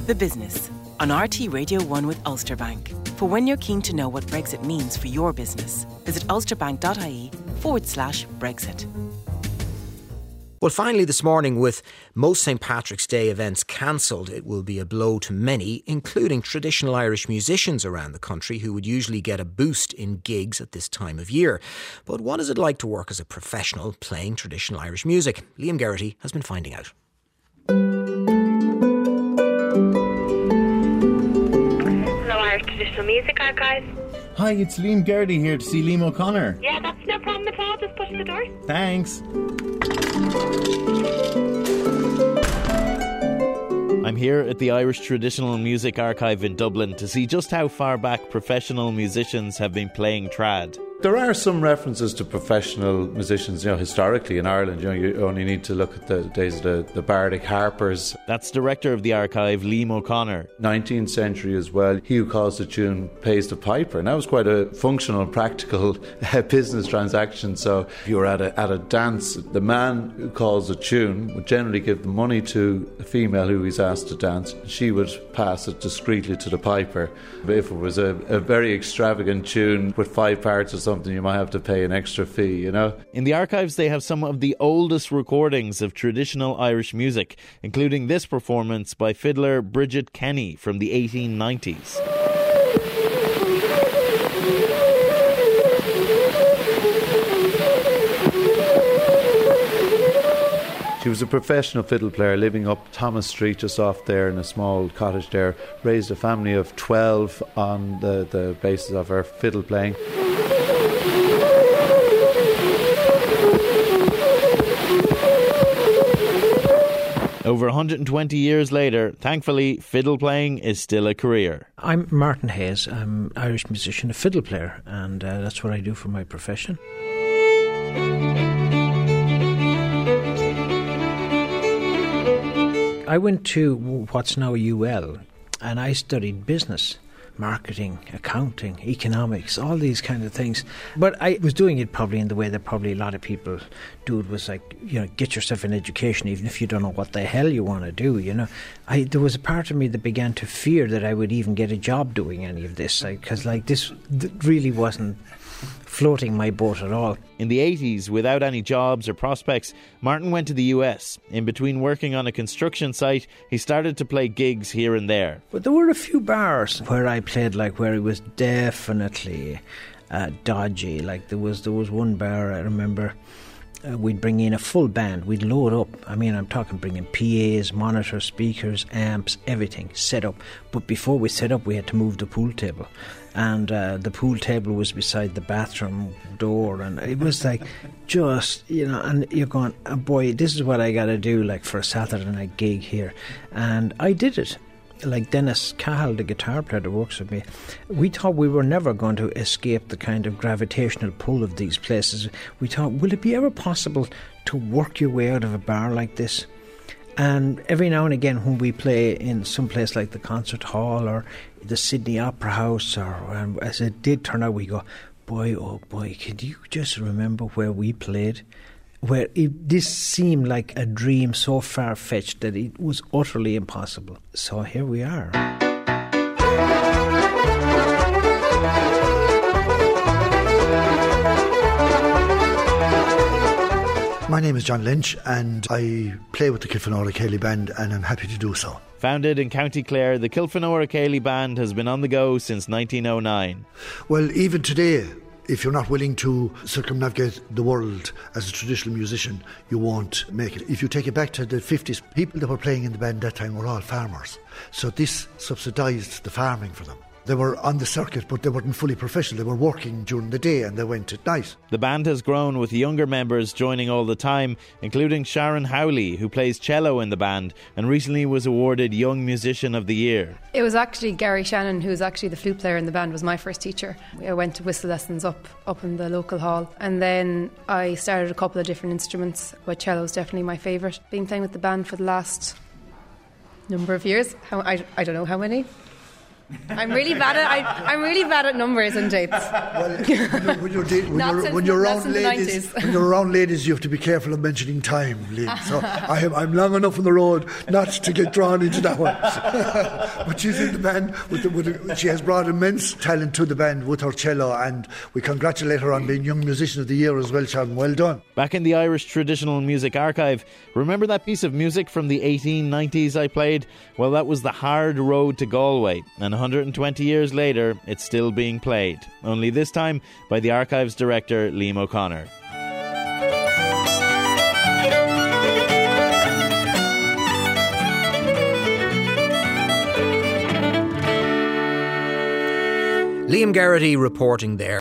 The Business on RT Radio 1 with Ulster Bank. For when you're keen to know what Brexit means for your business, visit ulsterbank.ie/Brexit. Well, finally this morning, with most St Patrick's Day events cancelled, it will be a blow to many, including traditional Irish musicians around the country who would usually get a boost in gigs at this time of year. But what is it like to work as a professional playing traditional Irish music? Liam Geraghty has been finding out. Hello, Irish Traditional Music Archive. Hi, it's Liam Geraghty here to see Liam O'Connor. Yeah, that's no problem at all. Just push the door. Thanks. I'm here at the Irish Traditional Music Archive in Dublin to see just how far back professional musicians have been playing trad. There are some references to professional musicians, historically in Ireland. You only need to look at the days of the Bardic Harpers. That's Director of the Archive, Liam O'Connor. 19th century as well. He who calls the tune pays the piper. And that was quite a functional, practical business transaction. So if you were at a dance, the man who calls the tune would generally give the money to the female who he's asked to dance. She would pass it discreetly to the piper. If it was a very extravagant tune with 5 parts or something, you might have to pay an extra fee, In the archives, they have some of the oldest recordings of traditional Irish music, including this performance by fiddler Bridget Kenny from the 1890s. She was a professional fiddle player living up Thomas Street, just off there in a small cottage there. Raised a family of 12 on the basis of her fiddle playing. Over 120 years later, thankfully, fiddle playing is still a career. I'm Martin Hayes. I'm an Irish musician, a fiddle player, and that's what I do for my profession. I went to what's now UL, and I studied business, marketing, accounting, economics, all these kind of things. But I was doing it probably in the way that probably a lot of people do it, was like, get yourself an education even if you don't know what the hell you want to do, There was a part of me that began to fear that I would even get a job doing any of this, because this really wasn't floating my boat at all. In the 80s, without any jobs or prospects, Martin went to the US. In between working on a construction site, he started to play gigs here and there. But there were a few bars where I played, where it was definitely dodgy. There was one bar, I remember, we'd bring in a full band, we'd load up. I'm talking bringing PAs, monitors, speakers, amps, everything set up. But before we set up, we had to move the pool table. And the pool table was beside the bathroom door, and it was and you're going, oh boy, this is what I got to do, for a Saturday night gig here. And I did it. Dennis Cahill, the guitar player that works with me, we thought we were never going to escape the kind of gravitational pull of these places. We thought, will it be ever possible to work your way out of a bar like this? And every now and again when we play in some place like the Concert Hall or the Sydney Opera House, or as it did turn out, we go, boy, oh boy, can you just remember where we played? Where this seemed like a dream so far-fetched that it was utterly impossible. So here we are. My name is John Lynch and I play with the Kilfenora Ceilidh Band, and I'm happy to do so. Founded in County Clare, the Kilfenora Ceilidh Band has been on the go since 1909. Well, even today, if you're not willing to circumnavigate the world as a traditional musician, you won't make it. If you take it back to the 50s, people that were playing in the band that time were all farmers. So this subsidised the farming for them. They were on the circuit, but they weren't fully professional. They were working during the day and they went at night. The band has grown, with younger members joining all the time, including Sharon Howley, who plays cello in the band and recently was awarded Young Musician of the Year. It was actually Gary Shannon, who was actually the flute player in the band, was my first teacher. I went to whistle lessons up in the local hall, and then I started a couple of different instruments, but cello is definitely my favourite. Been playing with the band for the last number of years. I don't know how many. I'm really bad at numbers and dates. Well, when you're around ladies, you have to be careful of mentioning time, Liam. So I'm long enough on the road not to get drawn into that one. But she's in the band. She has brought immense talent to the band with her cello, and we congratulate her on being Young Musician of the Year as well, Sean. Well done. Back in the Irish Traditional Music Archive, remember that piece of music from the 1890s I played? Well, that was The Hard Road to Galway, and 120 years later, it's still being played, only this time by the Archives director Liam O'Connor. Liam Garrity reporting there.